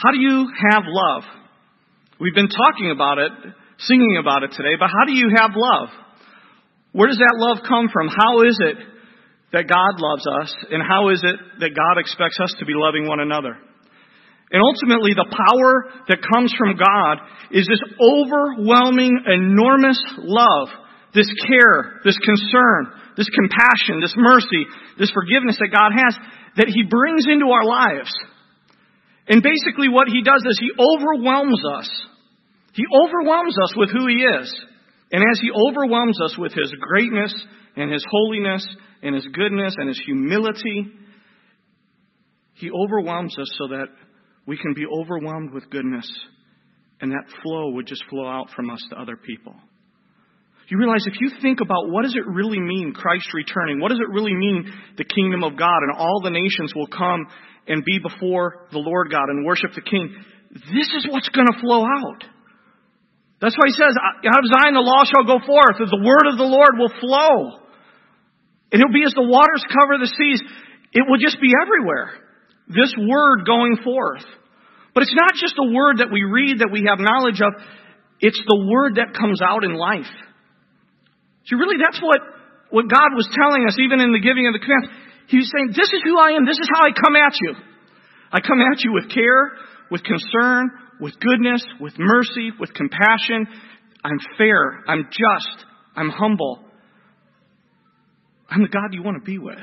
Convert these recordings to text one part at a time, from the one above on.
How do you have love? We've been talking about it, singing about it today, but how do you have love? Where does that love come from? How is it that God loves us, and how is it that God expects us to be loving one another? And ultimately, the power that comes from God is this overwhelming, enormous love, this care, this concern, this compassion, this mercy, this forgiveness that God has, that He brings into our lives. And basically what He does is He overwhelms us. He overwhelms us with who He is. And as He overwhelms us with His greatness and His holiness and His goodness and His humility, He overwhelms us so that we can be overwhelmed with goodness, and that flow would just flow out from us to other people. You realize if you think about what does it really mean, Christ returning? What does it really mean, the kingdom of God, and all the nations will come and be before the Lord God and worship the King? This is what's going to flow out. That's why He says, out of Zion the law shall go forth, as the word of the Lord will flow. And it'll be as the waters cover the seas. It will just be everywhere. This word going forth. But it's not just a word that we read, that we have knowledge of. It's the word that comes out in life. See, really, that's what God was telling us, even in the giving of the commandments. He was saying, this is who I am. This is how I come at you. I come at you with care, with concern, with goodness, with mercy, with compassion. I'm fair. I'm just. I'm humble. I'm the God you want to be with.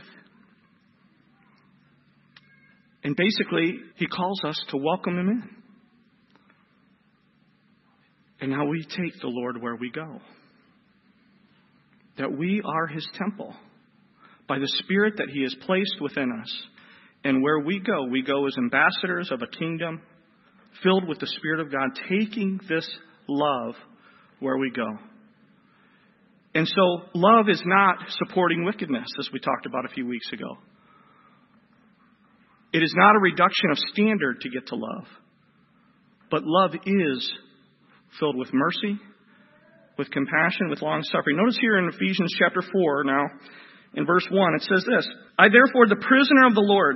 And basically, He calls us to welcome Him in. And now we take the Lord where we go. That we are His temple by the Spirit that He has placed within us. And where we go as ambassadors of a kingdom filled with the Spirit of God, taking this love where we go. And so love is not supporting wickedness, as we talked about a few weeks ago. It is not a reduction of standard to get to love. But love is filled with mercy, with compassion, with long-suffering. Notice here in Ephesians chapter 4 now, in verse 1, it says this, I therefore, the prisoner of the Lord,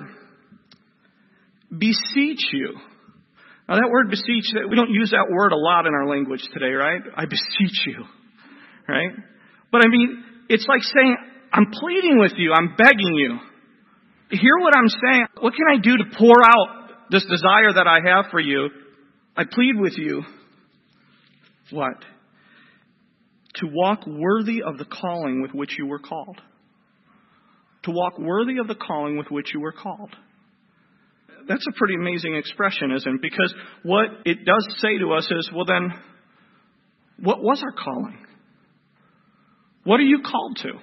beseech you. Now that word beseech, we don't use that word a lot in our language today, right? I beseech you, right? But I mean, it's like saying, I'm pleading with you, I'm begging you. Hear what I'm saying. What can I do to pour out this desire that I have for you? I plead with you. What? To walk worthy of the calling with which you were called. To walk worthy of the calling with which you were called. That's a pretty amazing expression, isn't it? Because what it does say to us is, well then, what was our calling? What are you called to?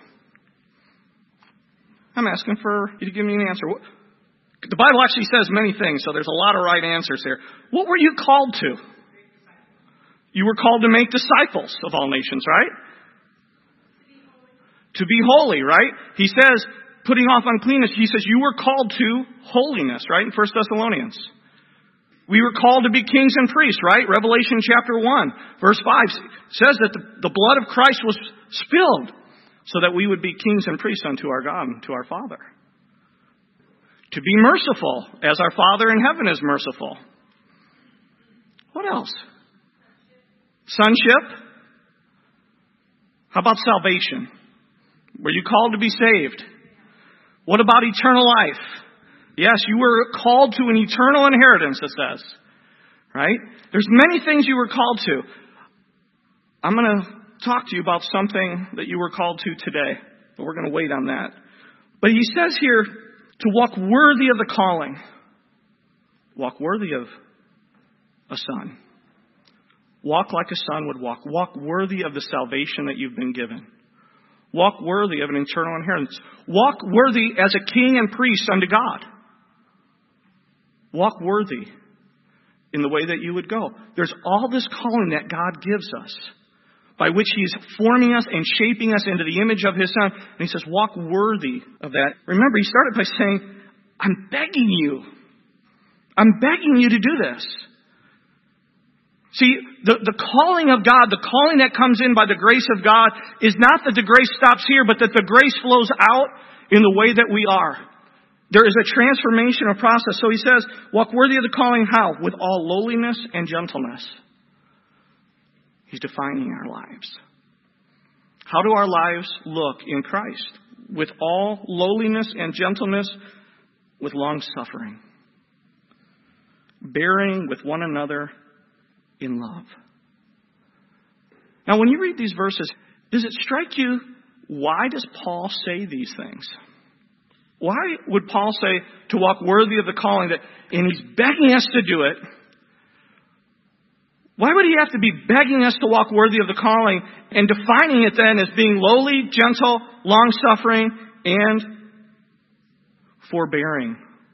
I'm asking for you to give me an answer. The Bible actually says many things, so there's a lot of right answers here. What were you called to? You were called to make disciples of all nations, right? To be holy, right? He says, putting off uncleanness, he says you were called to holiness, right? In 1 Thessalonians. We were called to be kings and priests, right? Revelation chapter 1, verse 5 says that the blood of Christ was spilled so that we would be kings and priests unto our God and to our Father. To be merciful as our Father in heaven is merciful. What else? Sonship. How about salvation? Were you called to be saved? What about eternal life? Yes, you were called to an eternal inheritance, it says. Right? There's many things you were called to. I'm going to talk to you about something that you were called to today. But we're going to wait on that. But he says here to walk worthy of the calling. Walk worthy of a son. Walk like a son would walk. Walk worthy of the salvation that you've been given. Walk worthy of an eternal inheritance. Walk worthy as a king and priest unto God. Walk worthy in the way that you would go. There's all this calling that God gives us, by which He's forming us and shaping us into the image of His Son. And He says, walk worthy of that. Remember, He started by saying, I'm begging you. I'm begging you to do this. See, the calling of God, the calling that comes in by the grace of God, is not that the grace stops here, but that the grace flows out in the way that we are. There is a transformational process. So he says, walk worthy of the calling. How? With all lowliness and gentleness. He's defining our lives. How do our lives look in Christ? With all lowliness and gentleness, with long suffering. Bearing with one another in love. Now, when you read these verses, does it strike you, why does Paul say these things? Why would Paul say to walk worthy of the calling, and he's begging us to do it? Why would he have to be begging us to walk worthy of the calling and defining it then as being lowly, gentle, long-suffering, and forbearing?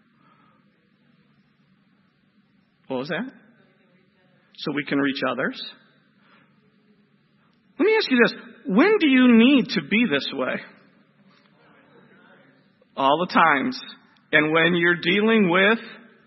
What was that? So we can reach others. Let me ask you this. When do you need to be this way? All the times. And when you're dealing with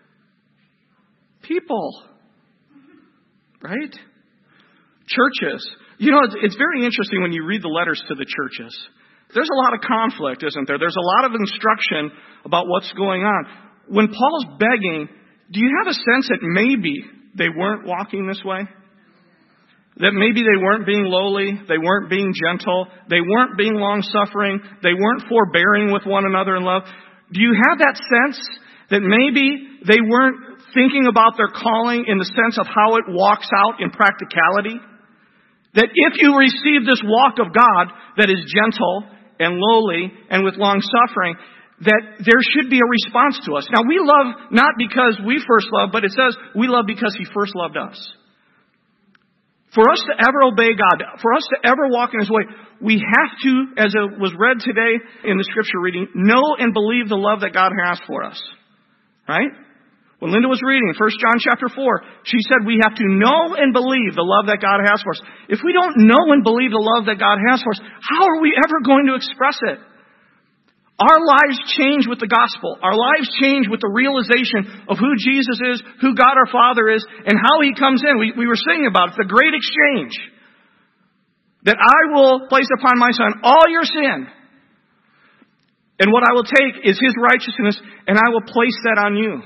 people. Right? Churches. You know, it's very interesting when you read the letters to the churches. There's a lot of conflict, isn't there? There's a lot of instruction about what's going on. When Paul's begging, do you have a sense that maybe they weren't walking this way? That maybe they weren't being lowly, they weren't being gentle, they weren't being long-suffering, they weren't forbearing with one another in love. Do you have that sense that maybe they weren't thinking about their calling in the sense of how it walks out in practicality? That if you receive this walk of God that is gentle and lowly and with long-suffering, that there should be a response to us. Now, we love not because we first love, but it says we love because He first loved us. For us to ever obey God, for us to ever walk in His way, we have to, as it was read today in the scripture reading, know and believe the love that God has for us. Right? When Linda was reading 1 John chapter 4, she said we have to know and believe the love that God has for us. If we don't know and believe the love that God has for us, how are we ever going to express it? Our lives change with the gospel. Our lives change with the realization of who Jesus is, who God our Father is, and how He comes in. We were singing about it. It's the great exchange. That I will place upon my Son all your sin. And what I will take is His righteousness, and I will place that on you.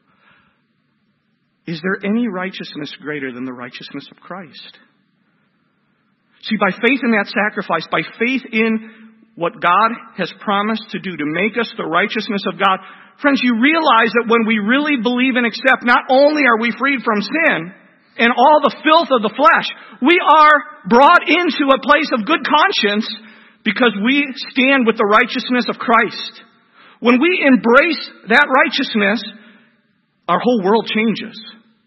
Is there any righteousness greater than the righteousness of Christ? See, by faith in that sacrifice, by faith in what God has promised to do to make us the righteousness of God. Friends, you realize that when we really believe and accept, not only are we freed from sin and all the filth of the flesh, we are brought into a place of good conscience because we stand with the righteousness of Christ. When we embrace that righteousness, our whole world changes.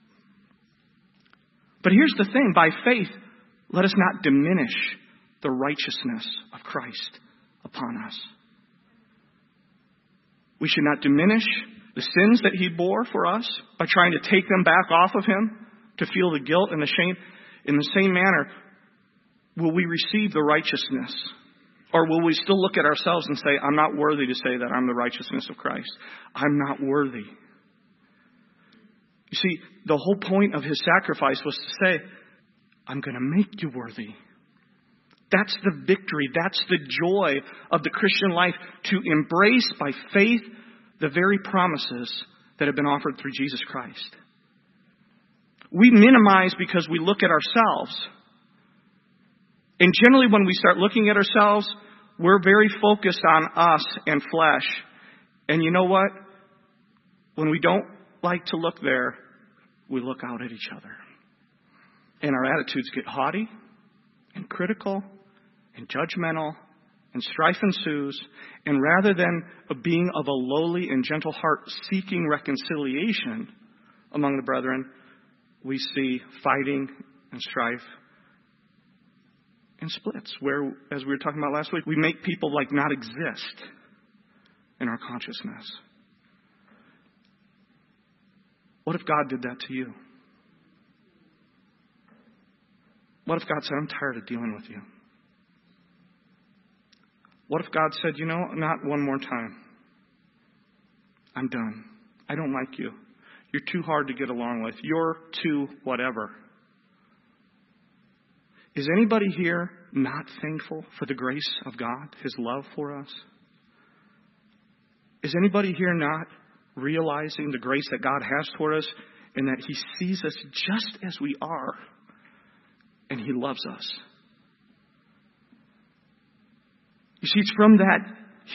But here's the thing, by faith, let us not diminish the righteousness of Christ upon us. We should not diminish the sins that He bore for us by trying to take them back off of Him to feel the guilt and the shame. In the same manner, will we receive the righteousness? Or will we still look at ourselves and say, I'm not worthy to say that I'm the righteousness of Christ. I'm not worthy. You see, the whole point of His sacrifice was to say, I'm going to make you worthy. That's the victory. That's the joy of the Christian life, to embrace by faith the very promises that have been offered through Jesus Christ. We minimize because we look at ourselves. And generally when we start looking at ourselves, we're very focused on us and flesh. And you know what? When we don't like to look there, we look out at each other. And our attitudes get haughty and critical and judgmental, and strife ensues. And rather than being of a lowly and gentle heart seeking reconciliation among the brethren, we see fighting and strife and splits, where, as we were talking about last week, we make people like not exist in our consciousness. What if God did that to you? What if God said, I'm tired of dealing with you? What if God said, you know, not one more time. I'm done. I don't like you. You're too hard to get along with. You're too whatever. Is anybody here not thankful for the grace of God, His love for us? Is anybody here not realizing the grace that God has toward us and that He sees us just as we are and He loves us? You see, it's from that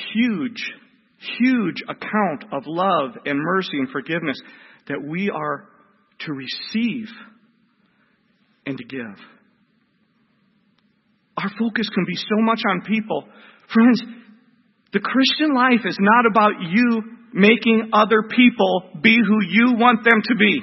huge account of love and mercy and forgiveness that we are to receive and to give. Our focus can be so much on people. Friends, the Christian life is not about you making other people be who you want them to be.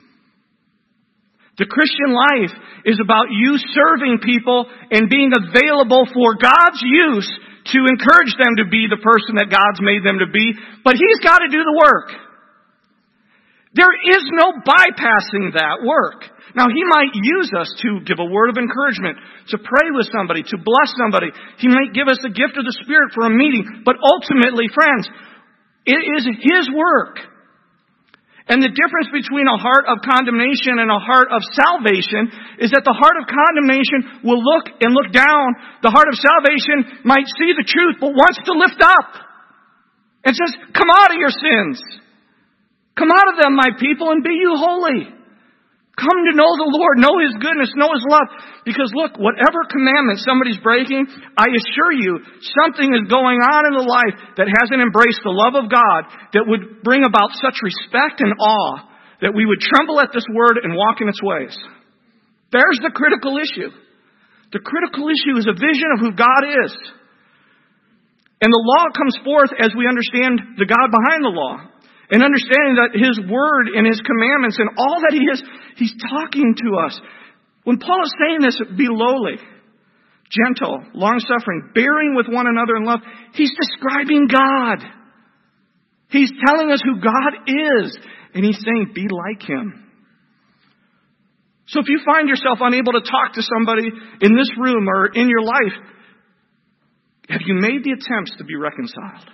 The Christian life is about you serving people and being available for God's use to encourage them to be the person that God's made them to be. But He's got to do the work. There is no bypassing that work. Now, He might use us to give a word of encouragement, to pray with somebody, to bless somebody. He might give us the gift of the Spirit for a meeting. But ultimately, friends, it is His work. And the difference between a heart of condemnation and a heart of salvation is that the heart of condemnation will look down. The heart of salvation might see the truth, but wants to lift up. And says, come out of your sins. Come out of them, my people, and be you holy. Come to know the Lord, know His goodness, know His love. Because look, whatever commandment somebody's breaking, I assure you, something is going on in the life that hasn't embraced the love of God that would bring about such respect and awe that we would tremble at this word and walk in its ways. There's the critical issue. The critical issue is a vision of who God is. And the law comes forth as we understand the God behind the law. And understanding that His Word and His commandments and all that He is, He's talking to us. When Paul is saying this, be lowly, gentle, long-suffering, bearing with one another in love, he's describing God. He's telling us who God is. And He's saying, be like Him. So if you find yourself unable to talk to somebody in this room or in your life, have you made the attempts to be reconciled?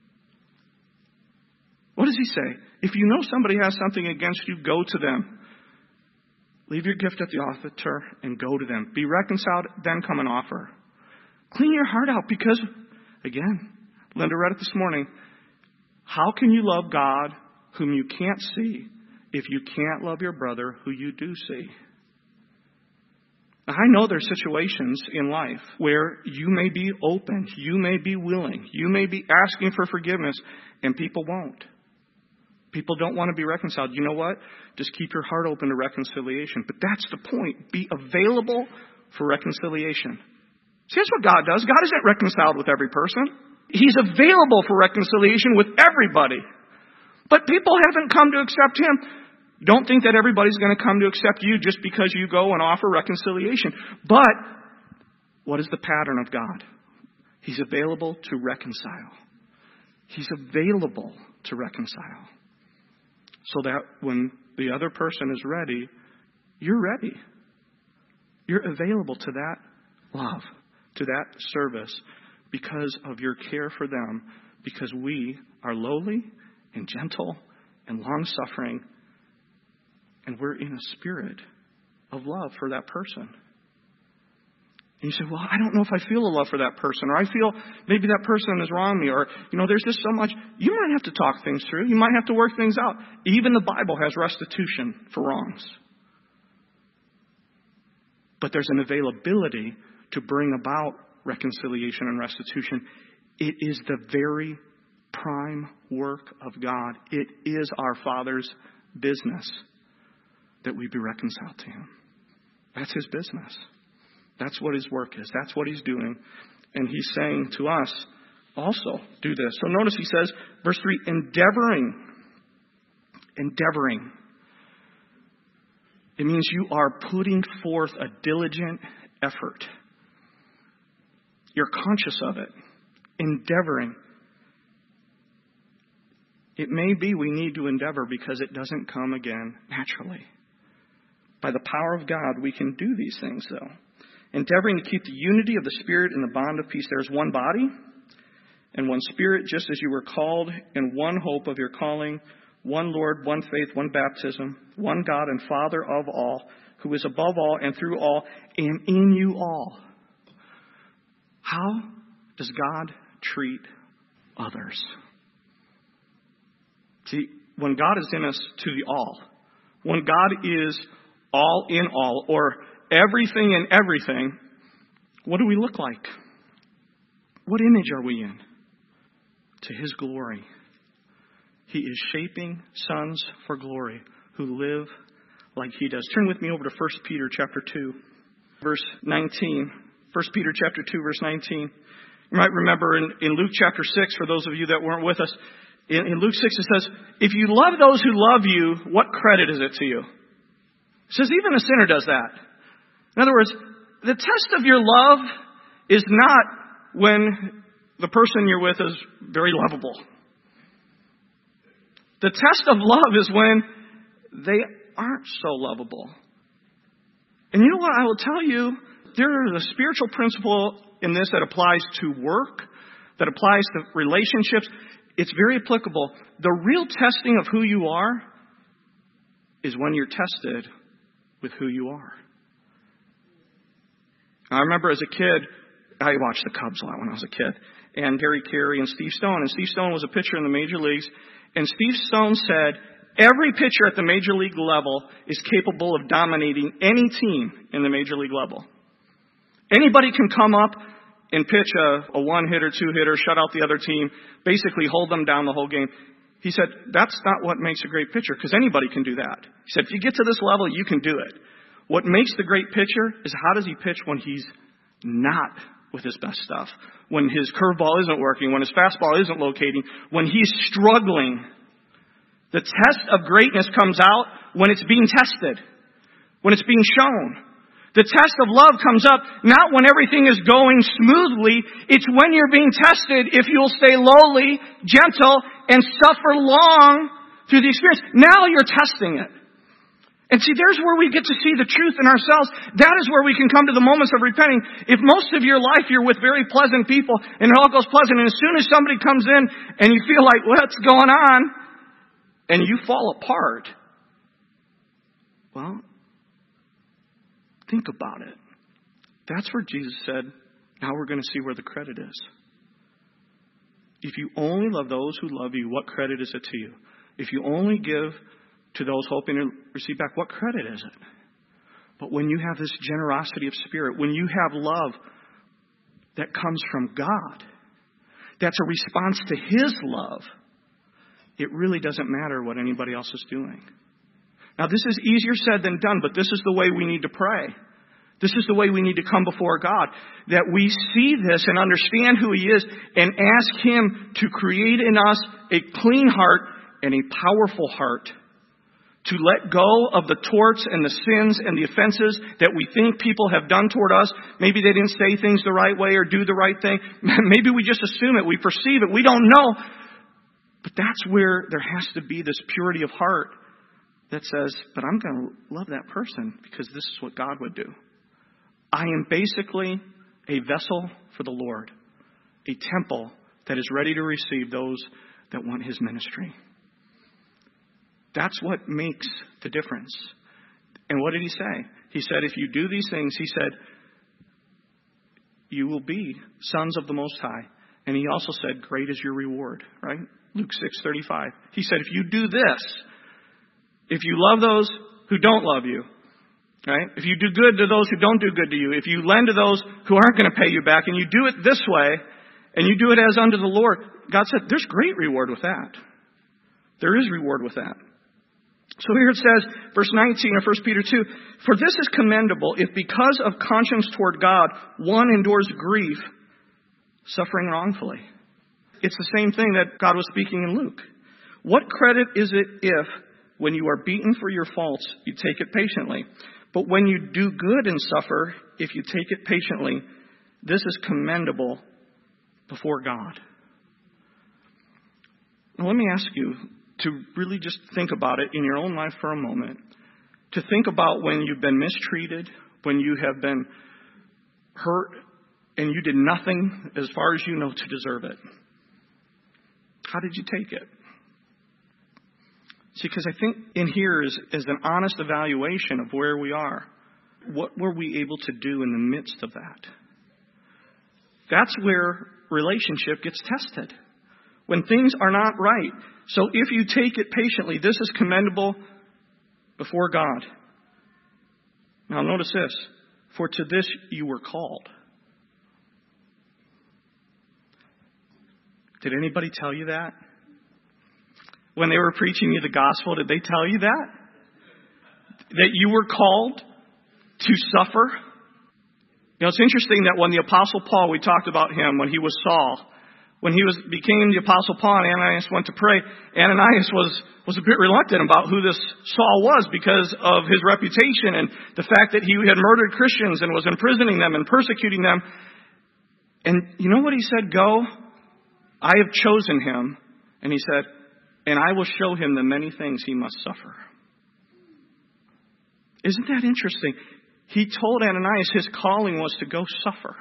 What does he say? If you know somebody has something against you, go to them. Leave your gift at the altar and go to them. Be reconciled, then come and offer. Clean your heart out because, again, Linda read it this morning. How can you love God whom you can't see if you can't love your brother who you do see? Now, I know there's situations in life where you may be open, you may be willing, you may be asking for forgiveness, and people won't. People don't want to be reconciled. You know what? Just keep your heart open to reconciliation. But that's the point. Be available for reconciliation. See, that's what God does. God isn't reconciled with every person. He's available for reconciliation with everybody. But people haven't come to accept Him. Don't think that everybody's going to come to accept you just because you go and offer reconciliation. But what is the pattern of God? He's available to reconcile. He's available to reconcile. So that when the other person is ready, you're ready. You're available to that love, to that service because of your care for them, because we are lowly and gentle and long-suffering, and we're in a spirit of love for that person. And you say, well, I don't know if I feel a love for that person, or I feel maybe that person has wronged me, or, there's just so much. You might have to talk things through. You might have to work things out. Even the Bible has restitution for wrongs. But there's an availability to bring about reconciliation and restitution. It is the very prime work of God. It is our Father's business that we be reconciled to Him. That's His business. That's what His work is. That's what He's doing. And He's saying to us, also do this. So notice He says, verse 3, endeavoring. Endeavoring. It means you are putting forth a diligent effort. You're conscious of it. Endeavoring. It may be we need to endeavor because it doesn't come again naturally. By the power of God, we can do these things, though. Endeavoring to keep the unity of the Spirit in the bond of peace. There is one body and one Spirit, just as you were called in one hope of your calling, one Lord, one faith, one baptism, one God and Father of all, who is above all and through all and in you all. How does God treat others? See, when God is in us to the all, when God is all in all, or everything in everything, what do we look like? What image are we in? To His glory. He is shaping sons for glory who live like He does. Turn with me over to 1 Peter chapter 2, verse 19. 1 Peter chapter 2, verse 19. You might remember in Luke chapter 6, for those of you that weren't with us, in Luke 6 it says, if you love those who love you, what credit is it to you? It says even a sinner does that. In other words, the test of your love is not when the person you're with is very lovable. The test of love is when they aren't so lovable. And you know what? I will tell you, there is a spiritual principle in this that applies to work, that applies to relationships. It's very applicable. The real testing of who you are is when you're tested with who you are. I remember as a kid, I watched the Cubs a lot when I was a kid, and Gary Carey and Steve Stone. And Steve Stone was a pitcher in the major leagues. And Steve Stone said, every pitcher at the major league level is capable of dominating any team in the major league level. Anybody can come up and pitch a one-hitter, two-hitter, shut out the other team, basically hold them down the whole game. He said, that's not what makes a great pitcher, because anybody can do that. He said, if you get to this level, you can do it. What makes the great pitcher is how does he pitch when he's not with his best stuff, when his curveball isn't working, when his fastball isn't locating, when he's struggling. The test of greatness comes out when it's being tested, when it's being shown. The test of love comes up not when everything is going smoothly. It's when you're being tested if you'll stay lowly, gentle, and suffer long through the experience. Now you're testing it. And see, there's where we get to see the truth in ourselves. That is where we can come to the moments of repenting. If most of your life you're with very pleasant people and it all goes pleasant, and as soon as somebody comes in and you feel like, what's going on? And you fall apart. Well, think about it. That's where Jesus said, now we're going to see where the credit is. If you only love those who love you, what credit is it to you? If you only give to those hoping to receive back, what credit is it? But when you have this generosity of spirit, when you have love that comes from God, that's a response to His love, it really doesn't matter what anybody else is doing. Now, this is easier said than done, but this is the way we need to pray. This is the way we need to come before God, that we see this and understand who He is and ask Him to create in us a clean heart and a powerful heart, to let go of the torts and the sins and the offenses that we think people have done toward us. Maybe they didn't say things the right way or do the right thing. Maybe we just assume it. We perceive it. We don't know. But that's where there has to be this purity of heart that says, but I'm going to love that person because this is what God would do. I am basically a vessel for the Lord, a temple that is ready to receive those that want His ministry. That's what makes the difference. And what did He say? He said, if you do these things, He said, you will be sons of the Most High. And He also said, great is your reward, right? Luke 6:35. He said, if you do this, if you love those who don't love you, right? If you do good to those who don't do good to you, if you lend to those who aren't going to pay you back, and you do it this way, and you do it as unto the Lord, God said, there's great reward with that. There is reward with that. So here it says, verse 19 of 1 Peter 2, for this is commendable if because of conscience toward God, one endures grief, suffering wrongfully. It's the same thing that God was speaking in Luke. What credit is it if, when you are beaten for your faults, you take it patiently? But when you do good and suffer, if you take it patiently, this is commendable before God. Now let me ask you to really just think about it in your own life for a moment. To think about when you've been mistreated, when you have been hurt, and you did nothing, as far as you know, to deserve it. How did you take it? See, because I think in here is an honest evaluation of where we are. What were we able to do in the midst of that? That's where relationship gets tested. when things are not right. So if you take it patiently, this is commendable before God. Now notice this. For to this you were called. Did anybody tell you that? When they were preaching you the gospel, did they tell you that? That you were called to suffer? You know, it's interesting that when the Apostle Paul, we talked about him when he was Saul, when he became the Apostle Paul and Ananias went to pray, Ananias was a bit reluctant about who this Saul was because of his reputation and the fact that he had murdered Christians and was imprisoning them and persecuting them. And you know what he said? Go. I have chosen him. And he said, and I will show him the many things he must suffer. Isn't that interesting? He told Ananias his calling was to go suffer.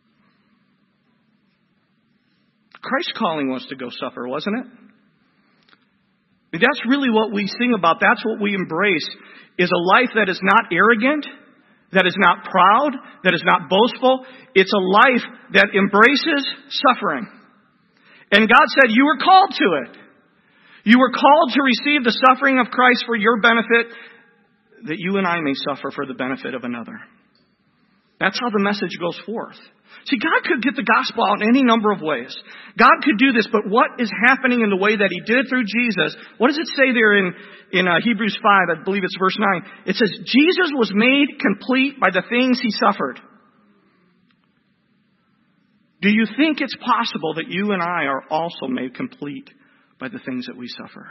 Christ's calling was to go suffer, wasn't it? That's really what we sing about. That's what we embrace, is a life that is not arrogant, that is not proud, that is not boastful. It's a life that embraces suffering. And God said, you were called to it. You were called to receive the suffering of Christ for your benefit, that you and I may suffer for the benefit of another. That's how the message goes forth. See, God could get the gospel out in any number of ways. God could do this, but what is happening in the way that He did it through Jesus? What does it say there in Hebrews 5? I believe it's verse 9. It says, Jesus was made complete by the things He suffered. Do you think it's possible that you and I are also made complete by the things that we suffer?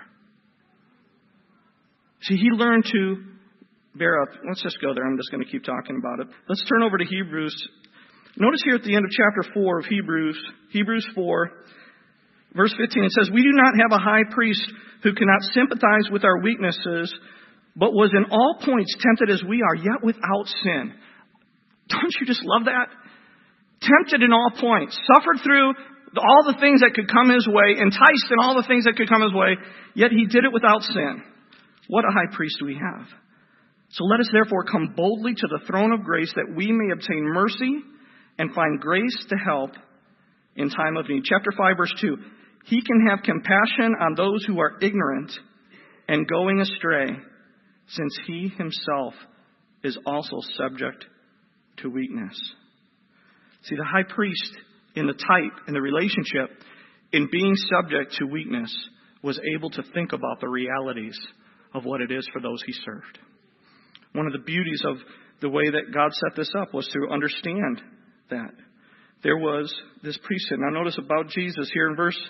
See, He learned to bear up. Let's just go there. I'm just going to keep talking about it. Let's turn over to Hebrews. Notice here at the end of chapter 4 of Hebrews 4, verse 15, it says, we do not have a high priest who cannot sympathize with our weaknesses, but was in all points tempted as we are, yet without sin. Don't you just love that? Tempted in all points, suffered through all the things that could come His way, enticed in all the things that could come His way, yet He did it without sin. What a high priest we have. So let us therefore come boldly to the throne of grace that we may obtain mercy and find grace to help in time of need. Chapter 5, verse 2. He can have compassion on those who are ignorant and going astray, since He Himself is also subject to weakness. See, the high priest in the type, in the relationship, in being subject to weakness, was able to think about the realities of what it is for those He served. One of the beauties of the way that God set this up was to understand that there was this priesthood. Now notice about Jesus here in verse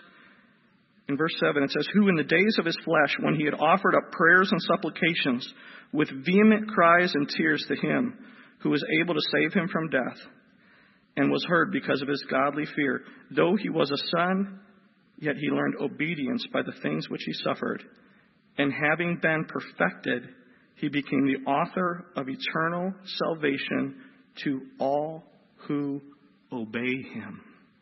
7. It says, who in the days of His flesh, when He had offered up prayers and supplications with vehement cries and tears to Him who was able to save Him from death, and was heard because of His godly fear. Though He was a son, yet He learned obedience by the things which He suffered. And having been perfected, He became the author of eternal salvation to all who obey Him.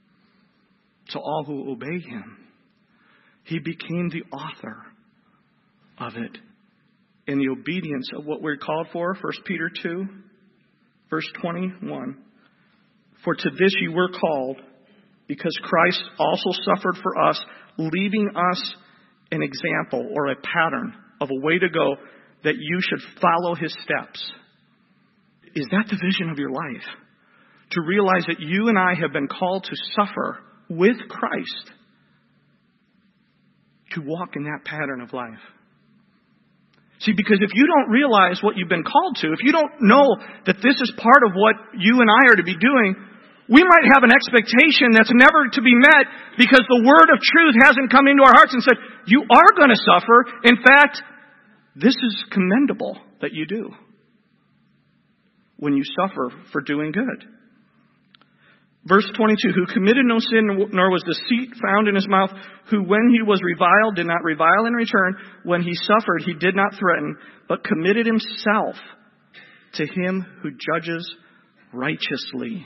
To all who obey Him. He became the author of it. In the obedience of what we're called for, 1 Peter 2, verse 21. For to this you were called, because Christ also suffered for us, leaving us an example or a pattern of a way to go, that you should follow His steps. Is that the vision of your life? To realize that you and I have been called to suffer with Christ, to walk in that pattern of life. See, because if you don't realize what you've been called to, if you don't know that this is part of what you and I are to be doing, we might have an expectation that's never to be met because the word of truth hasn't come into our hearts and said, you are going to suffer. In fact, this is commendable that you do when you suffer for doing good. Verse 22, who committed no sin, nor was deceit found in his mouth, who when he was reviled did not revile in return, when he suffered he did not threaten, but committed himself to Him who judges righteously,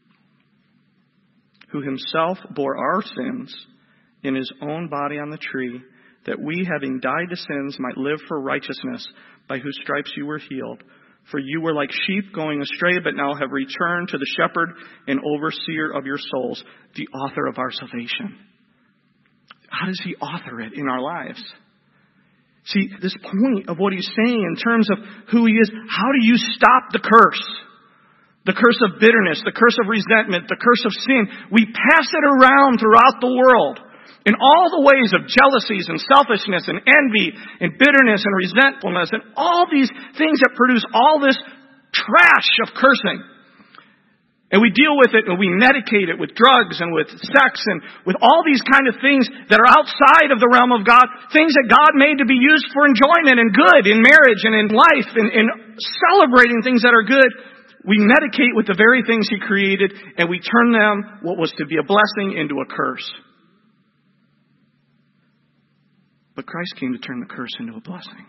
who Himself bore our sins in His own body on the tree, that we, having died to sins, might live for righteousness, by whose stripes you were healed. For you were like sheep going astray, but now have returned to the shepherd and overseer of your souls, the author of our salvation. how does he author it in our lives? See, this point of what he's saying in terms of who he is, how do you stop the curse? The curse of bitterness, the curse of resentment, the curse of sin. We pass it around throughout the world in all the ways of jealousies and selfishness and envy and bitterness and resentfulness and all these things that produce all this trash of cursing. And we deal with it and we medicate it with drugs and with sex and with all these kind of things that are outside of the realm of God. Things that God made to be used for enjoyment and good in marriage and in life and in celebrating things that are good. We medicate with the very things He created, and we turn them, what was to be a blessing, into a curse. But Christ came to turn the curse into a blessing.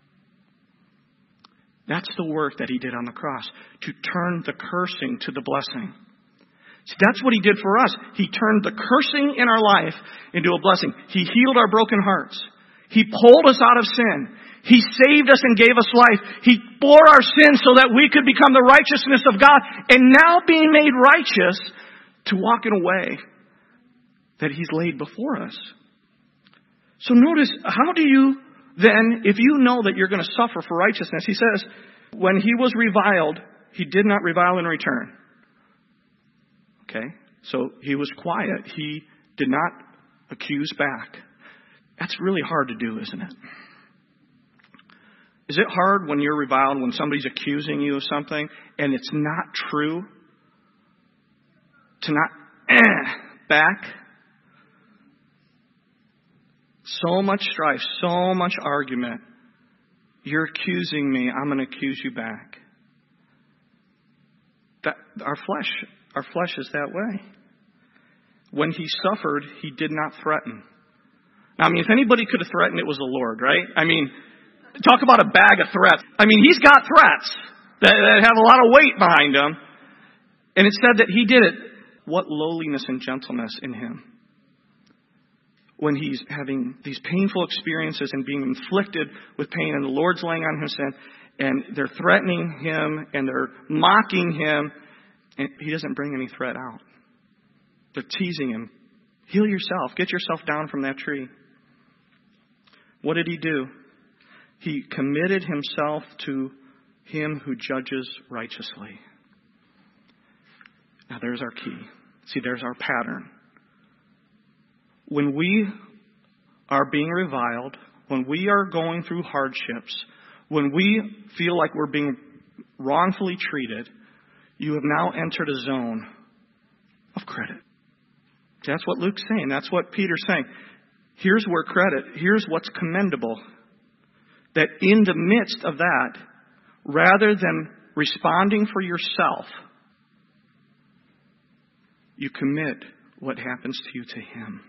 That's the work that He did on the cross, to turn the cursing to the blessing. See, that's what He did for us. He turned the cursing in our life into a blessing. He healed our broken hearts. He pulled us out of sin. He saved us and gave us life. He bore our sins so that we could become the righteousness of God. And now being made righteous, to walk in a way that He's laid before us. So notice, how do you then, if you know that you're going to suffer for righteousness, He says, when He was reviled, He did not revile in return. Okay? So He was quiet. He did not accuse back. That's really hard to do, isn't it? Is it hard when you're reviled, when somebody's accusing you of something and it's not true, to not back? So much strife, so much argument. You're accusing me, I'm going to accuse you back. That our flesh is that way. When He suffered, He did not threaten. Now, I mean, if anybody could have threatened, it was the Lord, right? I mean, talk about a bag of threats. I mean, He's got threats that have a lot of weight behind them. And it said that He did it. What lowliness and gentleness in Him. When He's having these painful experiences and being inflicted with pain, and the Lord's laying on His sin, and they're threatening Him, and they're mocking Him, and He doesn't bring any threat out. They're teasing Him. Heal yourself. Get yourself down from that tree. What did He do? He committed Himself to Him who judges righteously. Now there's our key. See, there's our pattern. When we are being reviled, when we are going through hardships, when we feel like we're being wrongfully treated, you have now entered a zone of credit. That's what Luke's saying. That's what Peter's saying. Here's where here's what's commendable. That in the midst of that, rather than responding for yourself, you commit what happens to you to Him.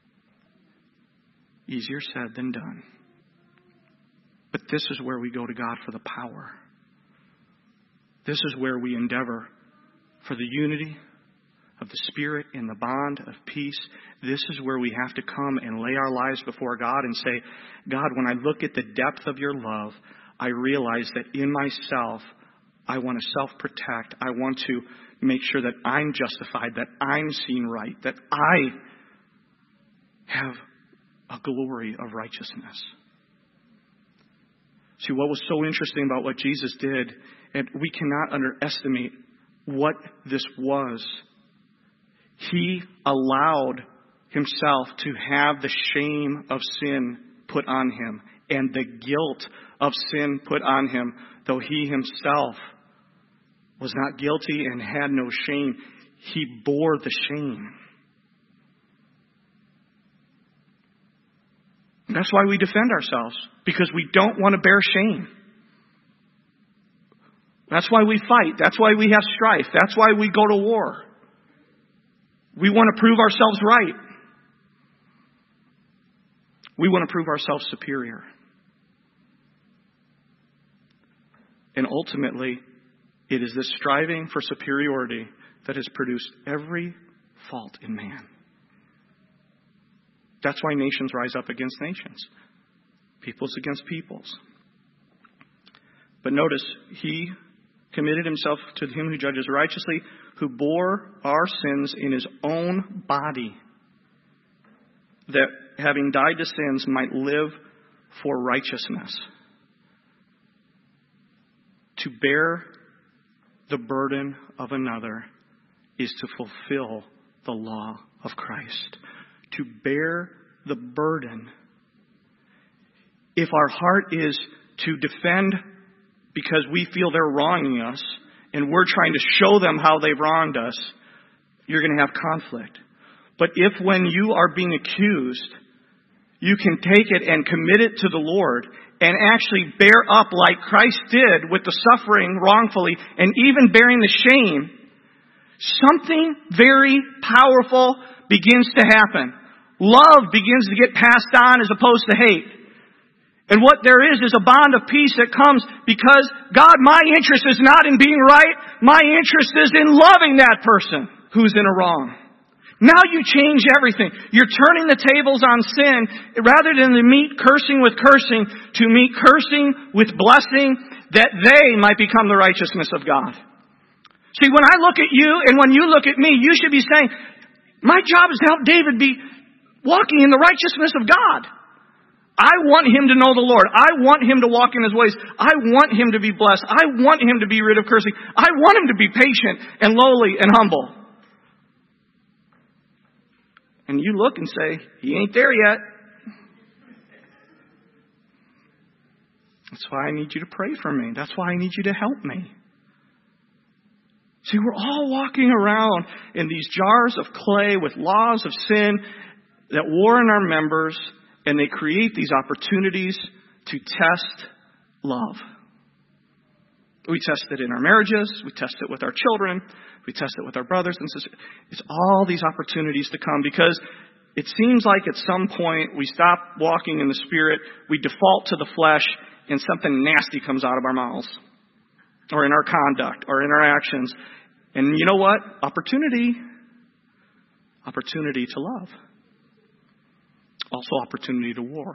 Easier said than done. But this is where we go to God for the power. This is where we endeavor for the unity of the Spirit in the bond of peace. This is where we have to come and lay our lives before God and say, God, when I look at the depth of your love, I realize that in myself, I want to self-protect. I want to make sure that I'm justified, that I'm seen right, that I have a glory of righteousness. See, what was so interesting about what Jesus did, and we cannot underestimate what this was. He allowed Himself to have the shame of sin put on Him and the guilt of sin put on Him, though He Himself was not guilty and had no shame. He bore the shame. That's why we defend ourselves, because we don't want to bear shame. That's why we fight. That's why we have strife. That's why we go to war. We want to prove ourselves right. We want to prove ourselves superior. And ultimately, it is this striving for superiority that has produced every fault in man. That's why nations rise up against nations. Peoples against peoples. But notice, He committed Himself to Him who judges righteously, who bore our sins in His own body, that having died to sins, might live for righteousness. To bear the burden of another is to fulfill the law of Christ. To bear the burden. If our heart is to defend because we feel they're wronging us and we're trying to show them how they've wronged us, you're going to have conflict. But if when you are being accused, you can take it and commit it to the Lord and actually bear up like Christ did with the suffering wrongfully and even bearing the shame, something very powerful begins to happen. Love begins to get passed on as opposed to hate. And what there is a bond of peace that comes because, God, my interest is not in being right. My interest is in loving that person who's in a wrong. Now you change everything. You're turning the tables on sin rather than to meet cursing with cursing, to meet cursing with blessing that they might become the righteousness of God. See, when I look at you and when you look at me, you should be saying, my job is to help David be walking in the righteousness of God. I want him to know the Lord. I want him to walk in his ways. I want him to be blessed. I want him to be rid of cursing. I want him to be patient and lowly and humble. And you look and say, he ain't there yet. That's why I need you to pray for me. That's why I need you to help me. See, we're all walking around in these jars of clay with laws of sin that war in our members, and they create these opportunities to test love. We test it in our marriages. We test it with our children. We test it with our brothers and sisters. It's all these opportunities to come because it seems like at some point we stop walking in the Spirit, we default to the flesh, and something nasty comes out of our mouths or in our conduct or in our actions. And you know what? Opportunity to love. Also opportunity to war.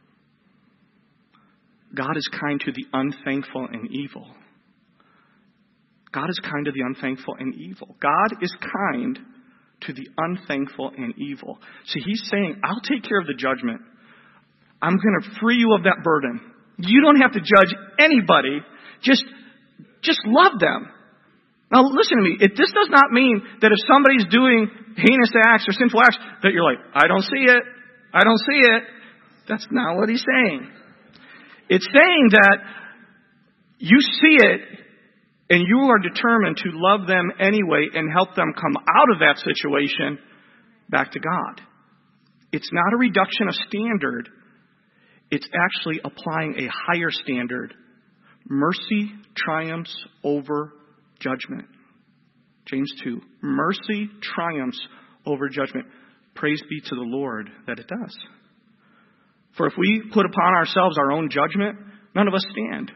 God is kind to the unthankful and evil. God is kind to the unthankful and evil. God is kind to the unthankful and evil. See, he's saying, I'll take care of the judgment. I'm going to free you of that burden. You don't have to judge anybody. Just love them. Now listen to me. This does not mean that if somebody's doing heinous acts or sinful acts, that you're like, I don't see it. I don't see it. That's not what he's saying. It's saying that you see it and you are determined to love them anyway and help them come out of that situation back to God. It's not a reduction of standard. It's actually applying a higher standard. Mercy triumphs over judgment. James 2. Mercy triumphs over judgment. Praise be to the Lord that it does. For if we put upon ourselves our own judgment, none of us stand.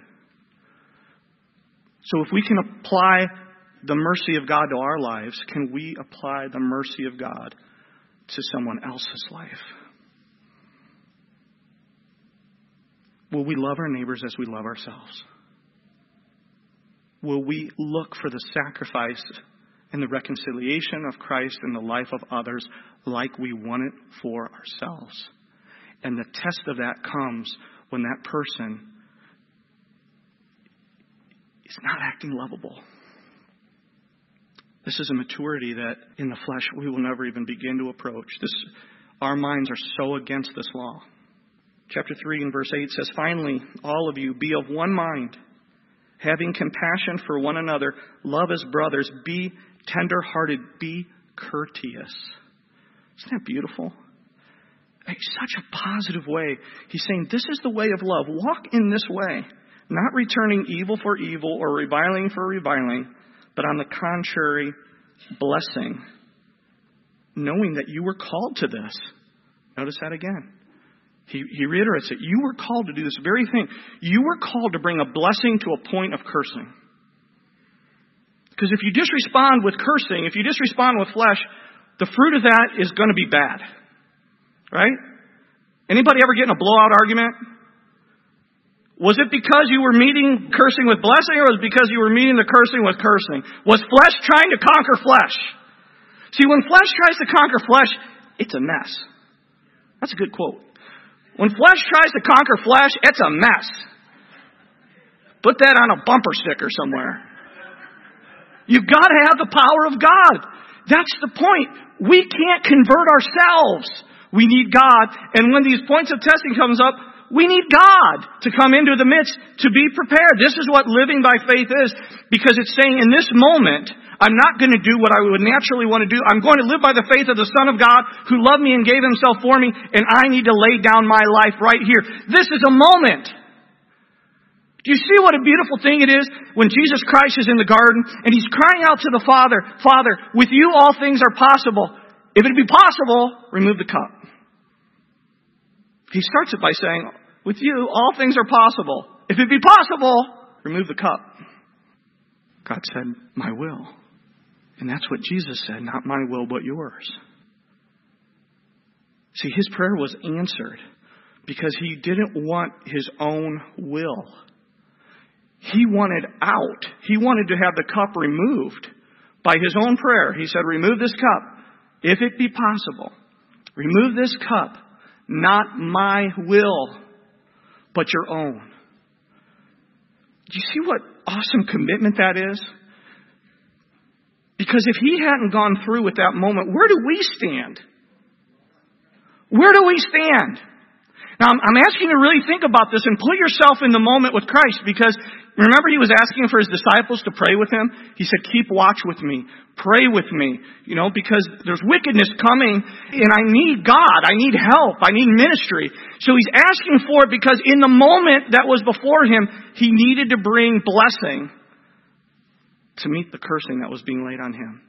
So if we can apply the mercy of God to our lives, can we apply the mercy of God to someone else's life? Will we love our neighbors as we love ourselves? Will we look for the sacrifice and the reconciliation of Christ in the life of others like we want it for ourselves? And the test of that comes when that person is not acting lovable. This is a maturity that in the flesh we will never even begin to approach. Our minds are so against this law. Chapter 3 and verse 8 says, finally, all of you be of one mind, having compassion for one another, love as brothers, be tender-hearted, be courteous. Isn't that beautiful? Such a positive way. He's saying this is the way of love. Walk in this way. Not returning evil for evil or reviling for reviling, but on the contrary, blessing. Knowing that you were called to this. Notice that again. He reiterates it. You were called to do this very thing. You were called to bring a blessing to a point of cursing. Because if you just respond with cursing, if you just respond with flesh, the fruit of that is going to be bad. Right? Anybody ever get in a blowout argument? Was it because you were meeting cursing with blessing, or was it because you were meeting the cursing with cursing? Was flesh trying to conquer flesh? See, when flesh tries to conquer flesh, it's a mess. That's a good quote. When flesh tries to conquer flesh, it's a mess. Put that on a bumper sticker somewhere. You've got to have the power of God. That's the point. We can't convert ourselves. We need God. And when these points of testing comes up, we need God to come into the midst to be prepared. This is what living by faith is, because it's saying in this moment, I'm not going to do what I would naturally want to do. I'm going to live by the faith of the Son of God who loved me and gave himself for me, and I need to lay down my life right here. This is a moment. Do you see what a beautiful thing it is when Jesus Christ is in the garden and he's crying out to the Father, Father, with you all things are possible. If it be possible, remove the cup. He starts it by saying, with you all things are possible. If it be possible, remove the cup. God said, my will. And that's what Jesus said, not my will, but yours. See, his prayer was answered because he didn't want his own will. He wanted out. He wanted to have the cup removed by his own prayer. He said, remove this cup, if it be possible. Remove this cup, not my will, but your own. Do you see what awesome commitment that is? Because if he hadn't gone through with that moment, where do we stand? Where do we stand? Now, I'm asking you to really think about this and put yourself in the moment with Christ, because remember he was asking for his disciples to pray with him? He said, keep watch with me. Pray with me. Because there's wickedness coming and I need God. I need help. I need ministry. So he's asking for it because in the moment that was before him, he needed to bring blessing to meet the cursing that was being laid on him.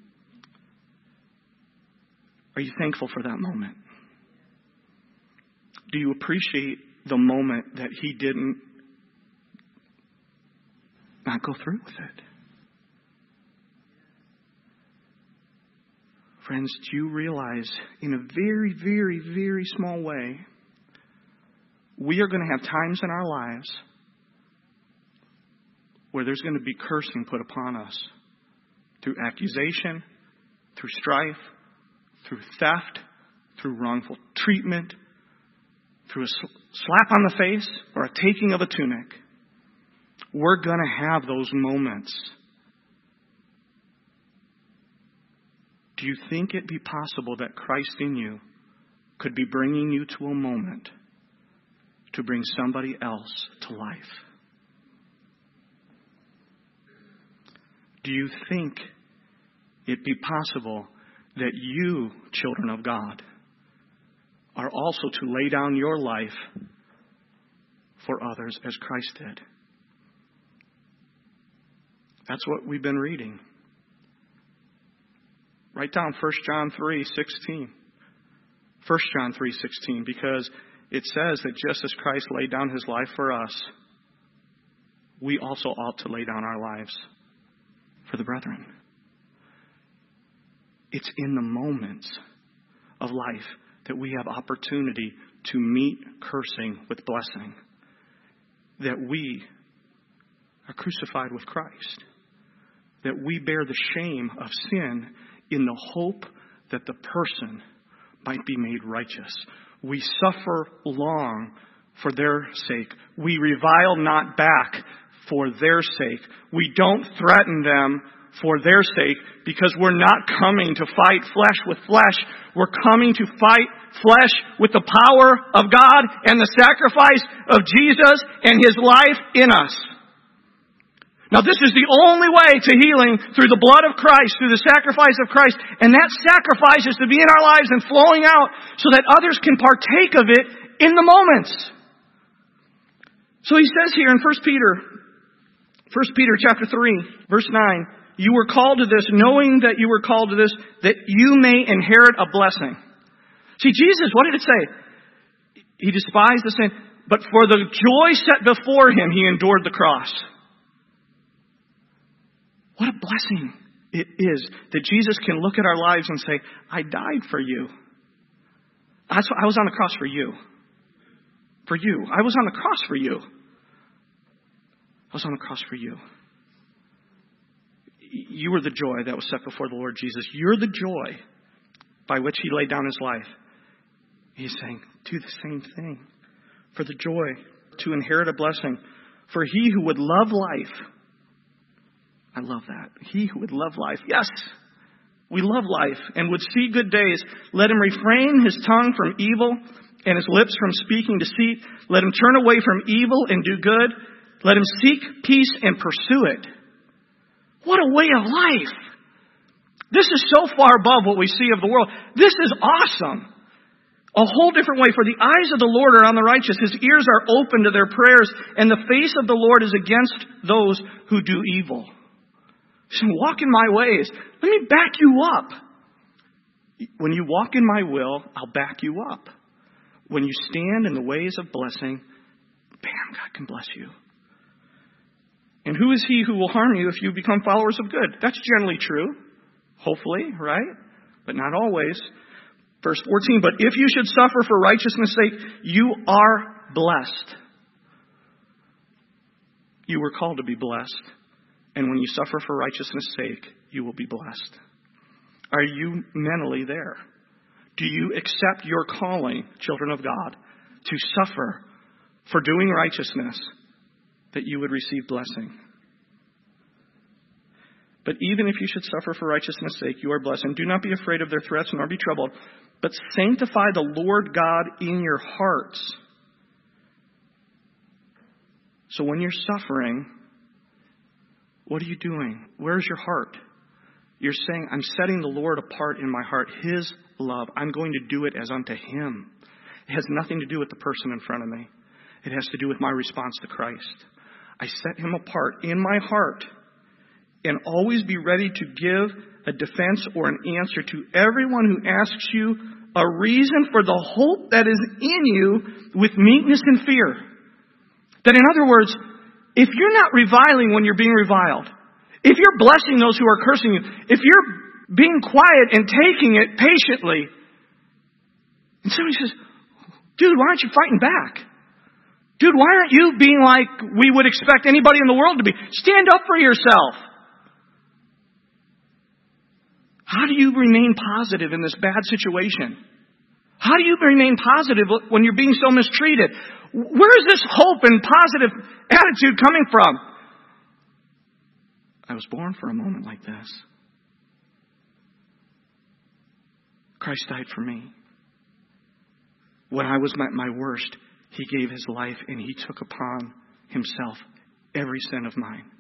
Are you thankful for that moment? Do you appreciate the moment that he didn't not go through with it? Friends, do you realize in a very, very, very small way, we are going to have times in our lives where there's going to be cursing put upon us through accusation, through strife, through theft, through wrongful treatment, through a slap on the face or a taking of a tunic. We're going to have those moments. Do you think it be possible that Christ in you could be bringing you to a moment to bring somebody else to life? Do you think it be possible that you, children of God, are also to lay down your life for others as Christ did? That's what we've been reading. Write down 1 John 3:16. 1 John 3:16, because it says that just as Christ laid down his life for us, we also ought to lay down our lives for the brethren. It's in the moments of life that we have opportunity to meet cursing with blessing. That we are crucified with Christ. That we bear the shame of sin in the hope that the person might be made righteous. We suffer long for their sake. We revile not back for their sake. We don't threaten them for their sake, because we're not coming to fight flesh with flesh. We're coming to fight flesh with the power of God and the sacrifice of Jesus and his life in us. Now, this is the only way to healing, through the blood of Christ, through the sacrifice of Christ. And that sacrifice is to be in our lives and flowing out so that others can partake of it in the moments. So he says here in 1 Peter chapter 3, verse 9, you were called to this, knowing that you were called to this, that you may inherit a blessing. See, Jesus, what did it say? He despised the sin, but for the joy set before him, he endured the cross. What a blessing it is that Jesus can look at our lives and say, I died for you. I was on the cross for you. For you. I was on the cross for you. I was on the cross for you. You were the joy that was set before the Lord Jesus. You're the joy by which he laid down his life. He's saying, do the same thing for the joy to inherit a blessing. For he who would love life, I love that. He who would love life, yes, we love life, and would see good days, let him refrain his tongue from evil and his lips from speaking deceit. Let him turn away from evil and do good. Let him seek peace and pursue it. What a way of life. This is so far above what we see of the world. This is awesome. A whole different way. For the eyes of the Lord are on the righteous. His ears are open to their prayers, and the face of the Lord is against those who do evil. So walk in my ways. Let me back you up. When you walk in my will, I'll back you up. When you stand in the ways of blessing, bam, God can bless you. And who is he who will harm you if you become followers of good? That's generally true. Hopefully, right? But not always. Verse 14, but if you should suffer for righteousness' sake, you are blessed. You were called to be blessed. And when you suffer for righteousness' sake, you will be blessed. Are you mentally there? Do you accept your calling, children of God, to suffer for doing righteousness, that you would receive blessing? But even if you should suffer for righteousness' sake, you are blessed. And do not be afraid of their threats, nor be troubled, but sanctify the Lord God in your hearts. So when you're suffering, what are you doing? Where's your heart? You're saying, I'm setting the Lord apart in my heart, His love. I'm going to do it as unto Him. It has nothing to do with the person in front of me. It has to do with my response to Christ. I set Him apart in my heart, and always be ready to give a defense or an answer to everyone who asks you a reason for the hope that is in you with meekness and fear. That in other words, if you're not reviling when you're being reviled, if you're blessing those who are cursing you, if you're being quiet and taking it patiently, and somebody says, dude, why aren't you fighting back? Dude, why aren't you being like we would expect anybody in the world to be? Stand up for yourself. How do you remain positive in this bad situation? How do you remain positive when you're being so mistreated? Where is this hope and positive attitude coming from? I was born for a moment like this. Christ died for me. When I was at my worst, He gave His life and He took upon Himself every sin of mine.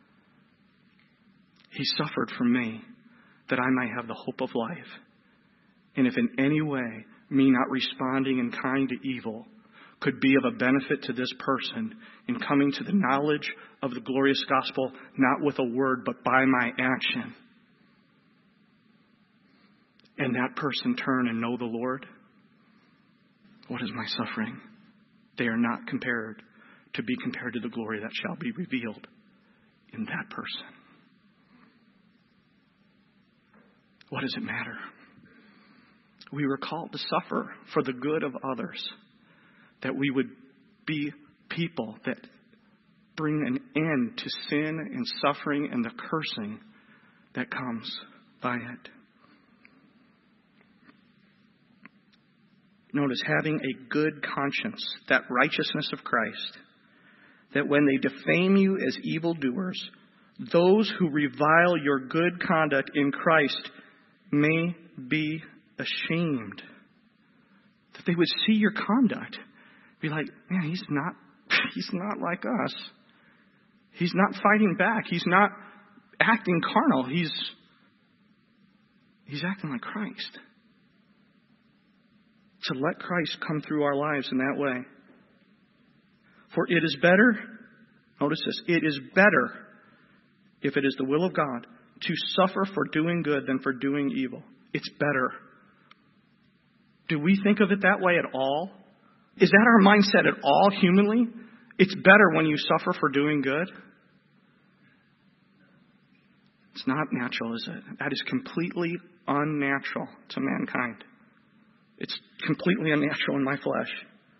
He suffered for me that I might have the hope of life. And if in any way me not responding in kind to evil could be of a benefit to this person in coming to the knowledge of the glorious gospel, not with a word, but by my action, and that person turn and know the Lord, what is my suffering? They are not compared to the glory that shall be revealed in that person. What does it matter? We were called to suffer for the good of others, that we would be people that bring an end to sin and suffering and the cursing that comes by it. Notice, having a good conscience, that righteousness of Christ, that when they defame you as evildoers, those who revile your good conduct in Christ may be ashamed. That they would see your conduct, be like, man, he's not like us. He's not fighting back. He's not acting carnal. He's acting like Christ. To let Christ come through our lives in that way. For it is better, notice this, it is better, if it is the will of God, to suffer for doing good than for doing evil. It's better. Do we think of it that way at all? Is that our mindset at all humanly? It's better when you suffer for doing good? It's not natural, is it? That is completely unnatural to mankind. It's completely unnatural in my flesh.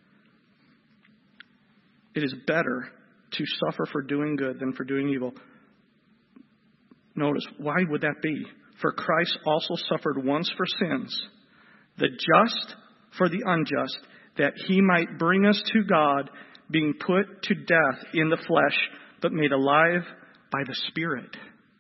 It is better to suffer for doing good than for doing evil. Notice, why would that be? For Christ also suffered once for sins, the just for the unjust, that he might bring us to God, being put to death in the flesh, but made alive by the Spirit.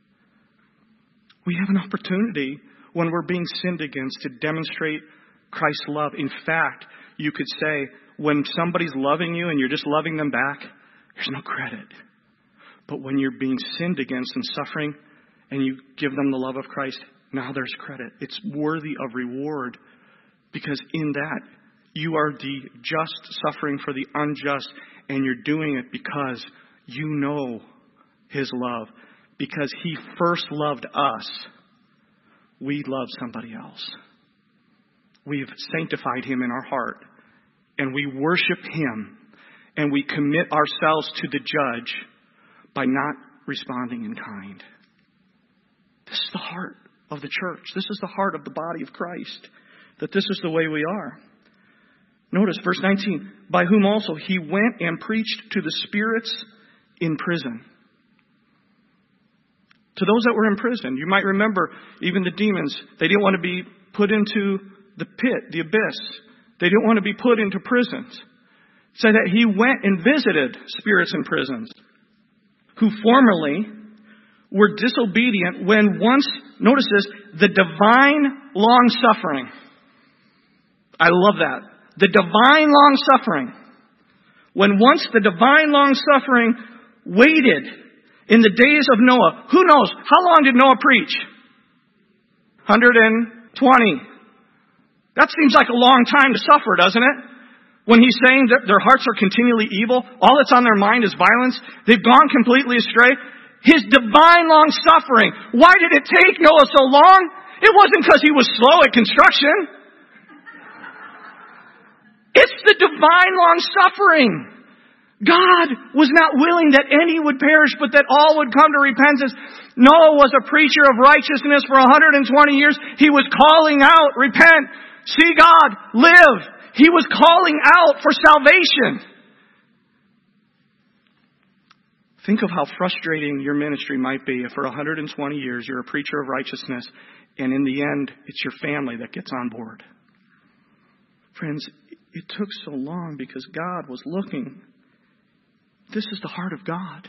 We have an opportunity when we're being sinned against to demonstrate Christ's love. In fact, you could say when somebody's loving you and you're just loving them back, there's no credit. But when you're being sinned against and suffering and you give them the love of Christ, now there's credit. It's worthy of reward, because in that you are the just suffering for the unjust, and you're doing it because you know his love. Because he first loved us, we love somebody else. We've sanctified him in our heart, and we worship him, and we commit ourselves to the judge by not responding in kind. This is the heart of the church. This is the heart of the body of Christ, that this is the way we are. Notice verse 19, by whom also he went and preached to the spirits in prison. To those that were in prison. You might remember even the demons, they didn't want to be put into the pit, the abyss. They didn't want to be put into prisons. So that he went and visited spirits in prisons, who formerly were disobedient when once, notice this, the divine long-suffering. I love that. The divine long-suffering. When once the divine long-suffering waited in the days of Noah. Who knows? How long did Noah preach? 120. That seems like a long time to suffer, doesn't it? When he's saying that their hearts are continually evil, all that's on their mind is violence, they've gone completely astray. His divine long-suffering. Why did it take Noah so long? It wasn't because he was slow at construction. It's the divine long-suffering. God was not willing that any would perish, but that all would come to repentance. Noah was a preacher of righteousness for 120 years. He was calling out, repent, see God, live. He was calling out for salvation. Think of how frustrating your ministry might be if for 120 years you're a preacher of righteousness and in the end it's your family that gets on board. Friends, it took so long because God was looking. This is the heart of God.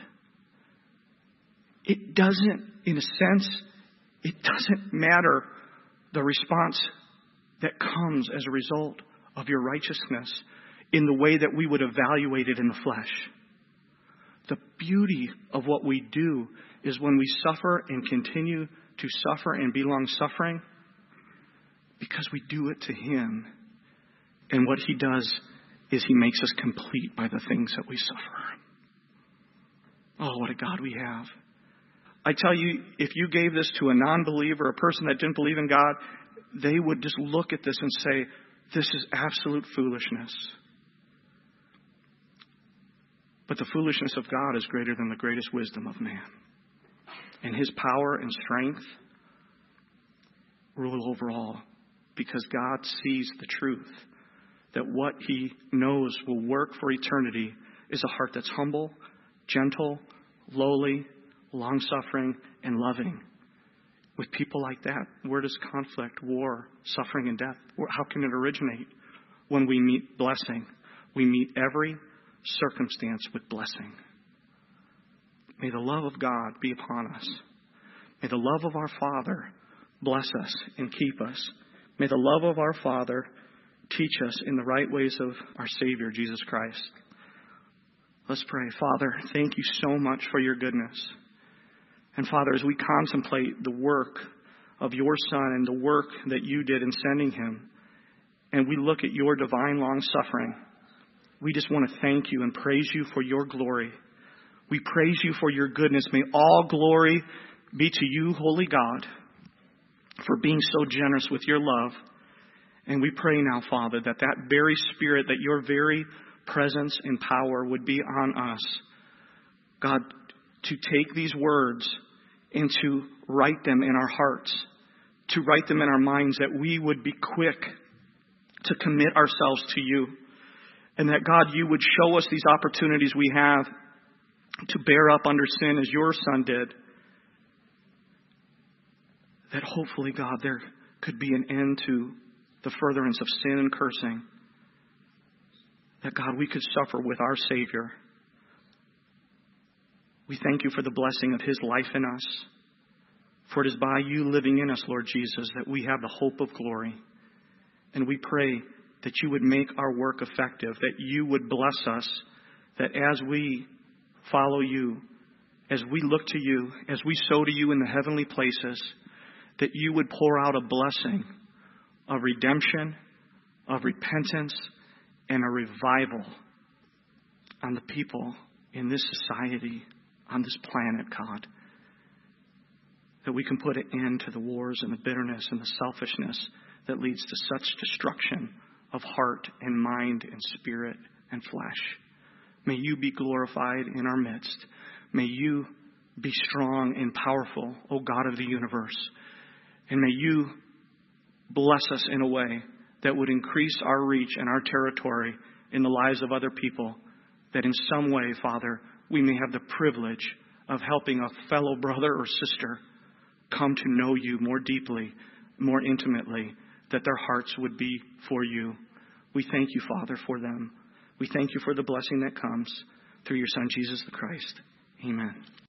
It doesn't, in a sense, it doesn't matter the response that comes as a result of your righteousness in the way that we would evaluate it in the flesh. The beauty of what we do is when we suffer and continue to suffer and be long-suffering, because we do it to him. And what he does is he makes us complete by the things that we suffer. Oh, what a God we have. I tell you, if you gave this to a non-believer, a person that didn't believe in God, they would just look at this and say, this is absolute foolishness. But the foolishness of God is greater than the greatest wisdom of man. And his power and strength rule over all, because God sees the truth that what he knows will work for eternity is a heart that's humble, gentle, lowly, long-suffering, and loving. With people like that, where does conflict, war, suffering, and death, how can it originate? When we meet blessing. We meet every circumstance with blessing. May the love of God be upon us. May the love of our Father bless us and keep us. May the love of our Father teach us in the right ways of our Savior, Jesus Christ. Let's pray. Father, thank you so much for your goodness. And Father, as we contemplate the work of your Son and the work that you did in sending him, and we look at your divine long-suffering, we just want to thank you and praise you for your glory. We praise you for your goodness. May all glory be to you, holy God, for being so generous with your love. And we pray now, Father, that very Spirit, that your very presence and power would be on us. God, to take these words and to write them in our hearts, to write them in our minds, that we would be quick to commit ourselves to you. And that, God, you would show us these opportunities we have to bear up under sin as your Son did. That hopefully, God, there could be an end to the furtherance of sin and cursing. That, God, we could suffer with our Savior. We thank you for the blessing of His life in us. For it is by you living in us, Lord Jesus, that we have the hope of glory. And we pray that you would make our work effective, that you would bless us, that as we follow you, as we look to you, as we sow to you in the heavenly places, that you would pour out a blessing of redemption, of repentance, and a revival on the people in this society, on this planet, God. That we can put an end to the wars and the bitterness and the selfishness that leads to such destruction of heart and mind and spirit and flesh. May you be glorified in our midst. May you be strong and powerful, O God of the universe. And may you bless us in a way that would increase our reach and our territory in the lives of other people, that in some way, Father, we may have the privilege of helping a fellow brother or sister come to know you more deeply, more intimately, that their hearts would be for you. We thank you, Father, for them. We thank you for the blessing that comes through your Son, Jesus the Christ. Amen.